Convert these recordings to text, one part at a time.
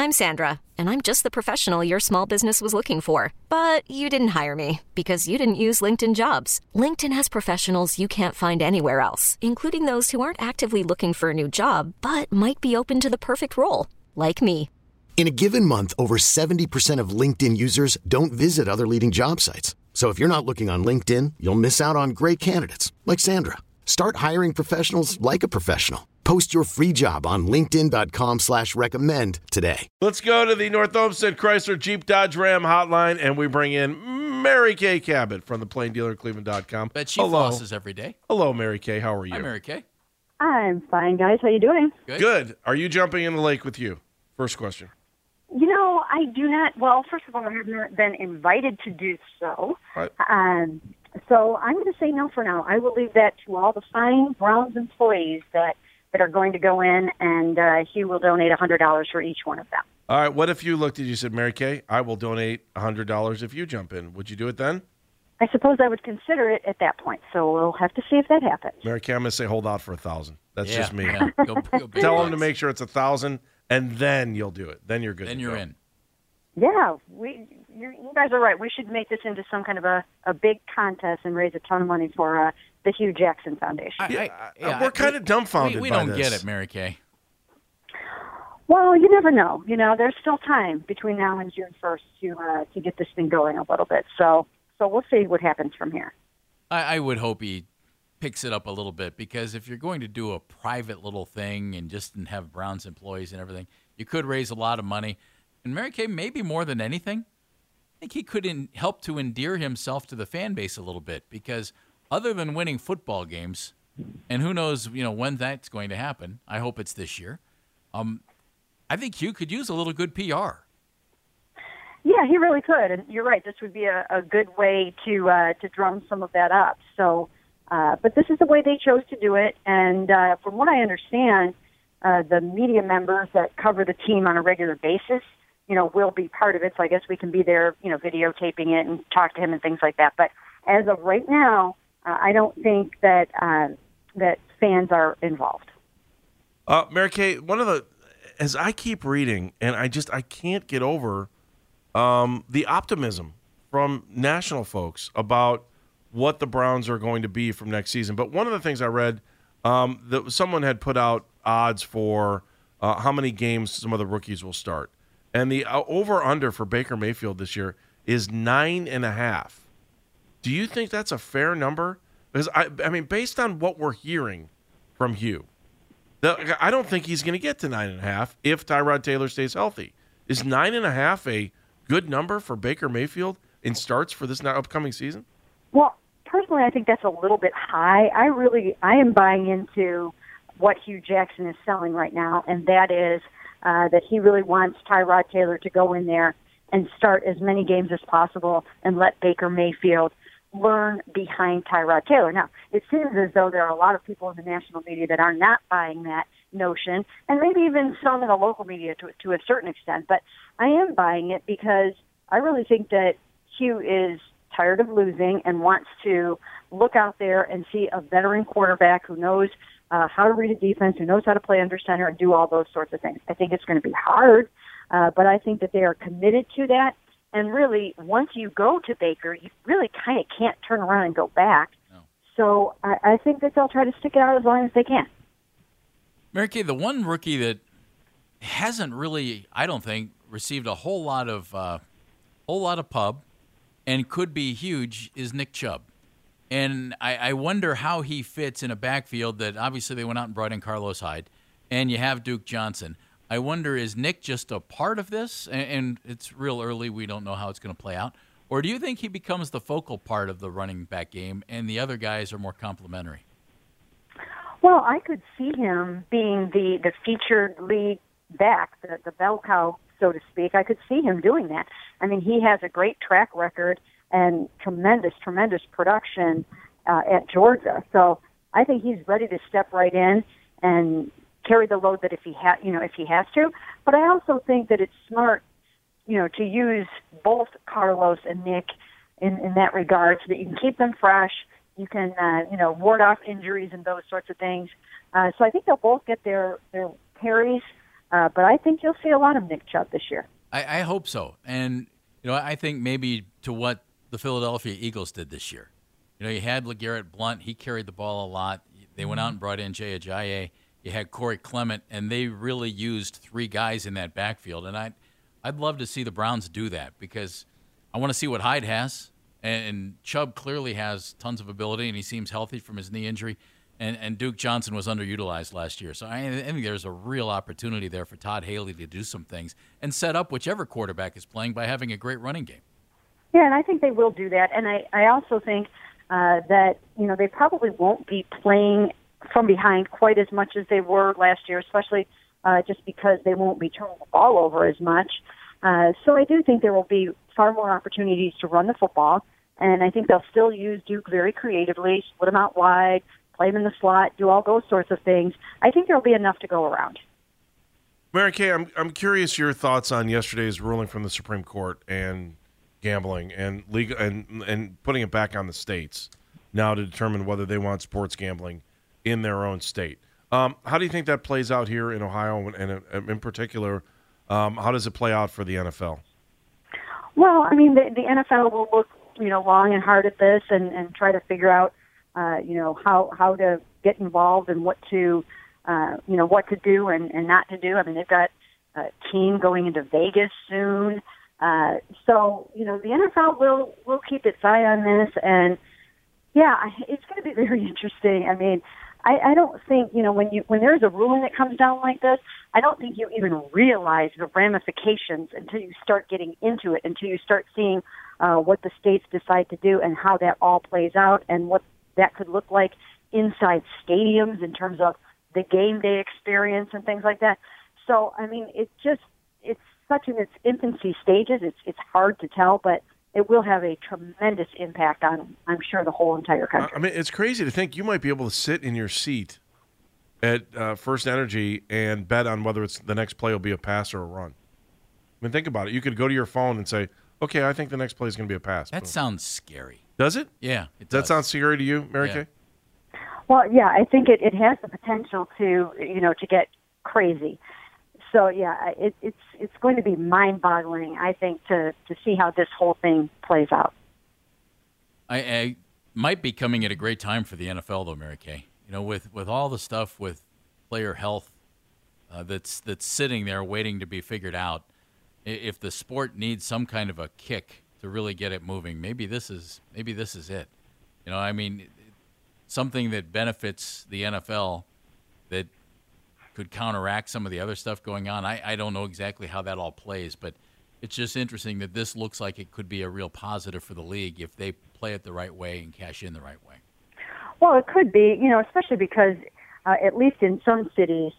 I'm Sandra, and I'm just the professional your small business was looking for. But you didn't hire me because you didn't use LinkedIn Jobs. LinkedIn has professionals you can't find anywhere else, including those who aren't actively looking for a new job, but might be open to the perfect role, like me. In a given month, over 70% of LinkedIn users don't visit other leading job sites. So if you're not looking on LinkedIn, you'll miss out on great candidates like Sandra. Start hiring professionals like a professional. Post your free job on linkedin.com/recommend today. Let's go to the North Olmsted Chrysler Jeep Dodge Ram hotline, and we bring in Mary Kay Cabot from the Plain Dealer Cleveland.com. Bet she flosses every day. Hello, Mary Kay. How are you? Hi, Mary Kay. I'm fine, guys. How you doing? Good. Are you jumping in the lake with you? First question. You know, I do not. Well, first of all, I have not been invited to do so. Right. So I'm going to say no for now. I will leave that to all the fine Browns employees that are going to go in, and Hugh will donate $100 for each one of them. All right. What if you looked at you and said, Mary Kay, I will donate $100 if you jump in. Would you do it then? I suppose I would consider it at that point. So we'll have to see if that happens. Mary Kay, I'm going to say hold out for $1,000. That's just me. Yeah. Go Tell them to make sure it's $1,000, and then you'll do it. Then you're good. Then you're in. Yeah, you guys are right. We should make this into some kind of a big contest and raise a ton of money for the Hugh Jackson Foundation. We're kind of dumbfounded we by don't this. get it, Mary Kay. Well, you never know. You know, there's still time between now and June 1st to get this thing going a little bit. So we'll see what happens from here. I would hope he picks it up a little bit, because if you're going to do a private little thing and just have Browns employees and everything, you could raise a lot of money. And Mary Kay, maybe more than anything, I think he could help to endear himself to the fan base a little bit, because other than winning football games, and who knows, when that's going to happen, I hope it's this year, I think Hugh could use a little good PR. Yeah, he really could. And you're right, this would be a good way to drum some of that up. So, but this is the way they chose to do it. And from what I understand, the media members that cover the team on a regular basis, will be part of it. So I guess we can be there, videotaping it and talk to him and things like that. But as of right now, I don't think that that fans are involved. Mary Kay, as I keep reading, and I can't get over the optimism from national folks about what the Browns are going to be from next season. But one of the things I read, that someone had put out odds for how many games some of the rookies will start. And the over-under for Baker Mayfield this year is 9.5. Do you think that's a fair number? Because, I mean, based on what we're hearing from Hugh, I don't think he's going to get to 9.5 if Tyrod Taylor stays healthy. Is 9.5 a good number for Baker Mayfield in starts for this upcoming season? Well, personally, I think that's a little bit high. I am buying into what Hugh Jackson is selling right now, and that is that he really wants Tyrod Taylor to go in there and start as many games as possible and let Baker Mayfield learn behind Tyrod Taylor. Now, it seems as though there are a lot of people in the national media that are not buying that notion, and maybe even some in the local media to a certain extent. But I am buying it because I really think that Hugh is tired of losing and wants to look out there and see a veteran quarterback who knows how to read a defense, who knows how to play under center and do all those sorts of things. I think it's going to be hard, but I think that they are committed to that. And really, once you go to Baker, you really kind of can't turn around and go back. No. So I think that they'll try to stick it out as long as they can. Mary Kay, the one rookie that hasn't really, I don't think, received a whole lot of pub and could be huge is Nick Chubb. And I wonder how he fits in a backfield that obviously they went out and brought in Carlos Hyde, and you have Duke Johnson. I wonder, is Nick just a part of this? And it's real early. We don't know how it's going to play out. Or do you think he becomes the focal part of the running back game and the other guys are more complementary? Well, I could see him being the featured lead back, the bell cow, so to speak. I could see him doing that. I mean, he has a great track record and tremendous production at Georgia. So I think he's ready to step right in and carry the load that if he has to. But I also think that it's smart, to use both Carlos and Nick in that regard, so that you can keep them fresh. You can, ward off injuries and those sorts of things. So I think they'll both get their carries But I think you'll see a lot of Nick Chubb this year. I hope so. And, I think maybe to what the Philadelphia Eagles did this year. You had LeGarrette Blount. He carried the ball a lot. They went out and brought in Jay Ajayi. You had Corey Clement, and they really used 3 guys in that backfield. And I'd love to see the Browns do that because I want to see what Hyde has. And Chubb clearly has tons of ability, and he seems healthy from his knee injury. And Duke Johnson was underutilized last year. So I think there's a real opportunity there for Todd Haley to do some things and set up whichever quarterback is playing by having a great running game. Yeah, and I think they will do that. And I also think that, they probably won't be playing from behind quite as much as they were last year, especially just because they won't be turning the ball over as much. So I do think there will be far more opportunities to run the football, and I think they'll still use Duke very creatively, split him out wide, play him in the slot, do all those sorts of things. I think there will be enough to go around. Mary Kay, I'm curious your thoughts on yesterday's ruling from the Supreme Court and gambling and legal and putting it back on the states now to determine whether they want sports gambling in their own state. How do you think that plays out here in Ohio, and in particular, how does it play out for the NFL? Well, I mean, the NFL will look, long and hard at this and try to figure out, how to get involved and what to do and not to do. I mean, they've got a team going into Vegas soon. So, the NFL will keep its eye on this. And, yeah, it's going to be very interesting. I mean, I don't think, when there's a ruling that comes down like this, I don't think you even realize the ramifications until you start getting into it, until you start seeing what the states decide to do and how that all plays out and what that could look like inside stadiums in terms of the game day experience and things like that. So, I mean, it's such in its infancy stages. It's hard to tell, but it will have a tremendous impact on, I'm sure, the whole entire country. I mean, it's crazy to think you might be able to sit in your seat at First Energy and bet on whether the next play will be a pass or a run. I mean, think about it. You could go to your phone and say, okay, I think the next play is going to be a pass. That sounds scary. Does it? Yeah, it does. Does that sound scary to you, Mary Kay? Well, yeah, I think it has the potential to, to get crazy. So, yeah, it's going to be mind-boggling, I think, to see how this whole thing plays out. I might be coming at a great time for the NFL, though, Mary Kay. With all the stuff with player health that's sitting there waiting to be figured out, if the sport needs some kind of a kick to really get it moving, maybe this is it. I mean, something that benefits the NFL that could counteract some of the other stuff going on. I don't know exactly how that all plays, but it's just interesting that this looks like it could be a real positive for the league if they play it the right way and cash in the right way. Well, it could be, especially because at least in some cities,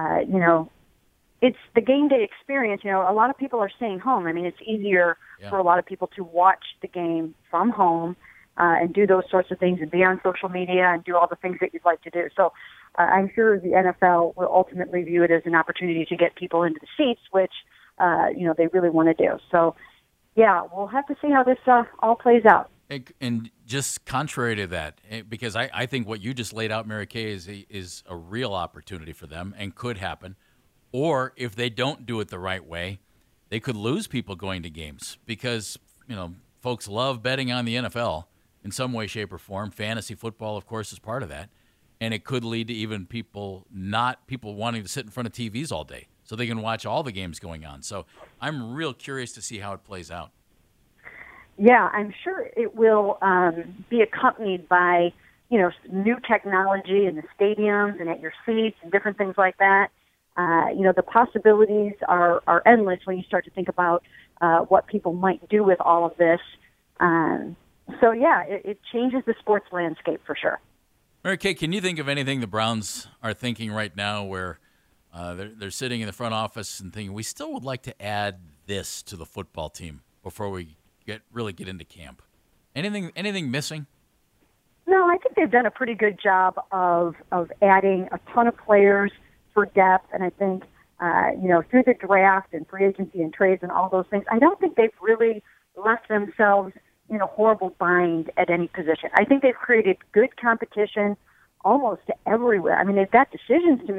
it's the game day experience. A lot of people are staying home. I mean, it's easier for a lot of people to watch the game from home and do those sorts of things and be on social media and do all the things that you'd like to do. So I'm sure the NFL will ultimately view it as an opportunity to get people into the seats, which, they really want to do. So, yeah, we'll have to see how this all plays out. And just contrary to that, because I think what you just laid out, Mary Kay, is a real opportunity for them and could happen. Or if they don't do it the right way, they could lose people going to games because, folks love betting on the NFL in some way, shape, or form. Fantasy football, of course, is part of that. And it could lead to even people wanting to sit in front of TVs all day so they can watch all the games going on. So I'm real curious to see how it plays out. Yeah, I'm sure it will be accompanied by, new technology in the stadiums and at your seats and different things like that. The possibilities are endless when you start to think about what people might do with all of this. So, yeah, it changes the sports landscape for sure. Mary Kay, can you think of anything the Browns are thinking right now where they're sitting in the front office and thinking, we still would like to add this to the football team before we really get into camp? Anything missing? No, I think they've done a pretty good job of adding a ton of players for depth, and I think, through the draft and free agency and trades and all those things, I don't think they've really left themselves in a horrible bind at any position. I think they've created good competition almost everywhere. I mean, they've got decisions to make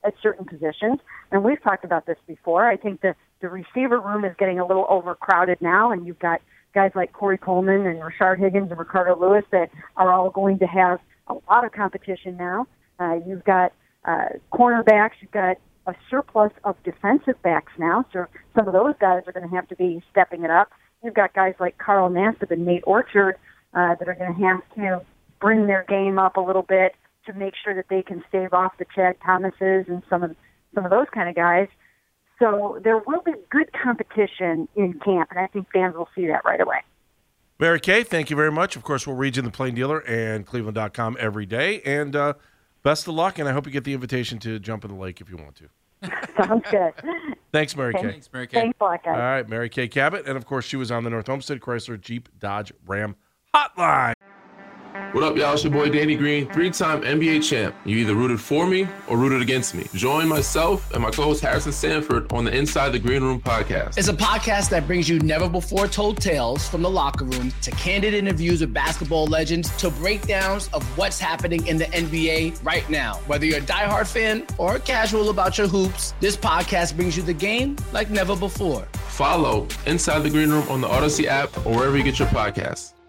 at certain positions. And we've talked about this before. I think the receiver room is getting a little overcrowded now, and you've got guys like Corey Coleman and Rashard Higgins and Ricardo Lewis that are all going to have a lot of competition now. You've got cornerbacks. You've got a surplus of defensive backs now, so some of those guys are going to have to be stepping it up. You've got guys like Carl Nassib and Nate Orchard that are going to have to bring their game up a little bit to make sure that they can stave off the Chad Thomases and some of those kind of guys. So there will be good competition in camp, and I think fans will see that right away. Mary Kay, thank you very much. Of course, we'll read you in the Plain Dealer and Cleveland.com every day. And best of luck, and I hope you get the invitation to jump in the lake if you want to. Sounds good. Thanks, Mary Kay. Thanks, Mary Kay. Thanks a lot, guys. All right, Mary Kay Cabot. And, of course, she was on the North Homestead Chrysler Jeep Dodge Ram Hotline. What up, y'all? It's your boy Danny Green, 3-time NBA champ. You either rooted for me or rooted against me. Join myself and my co-host Harrison Sanford on the Inside the Green Room podcast. It's a podcast that brings you never-before-told tales from the locker room to candid interviews with basketball legends to breakdowns of what's happening in the NBA right now. Whether you're a diehard fan or casual about your hoops, this podcast brings you the game like never before. Follow Inside the Green Room on the Odyssey app or wherever you get your podcasts.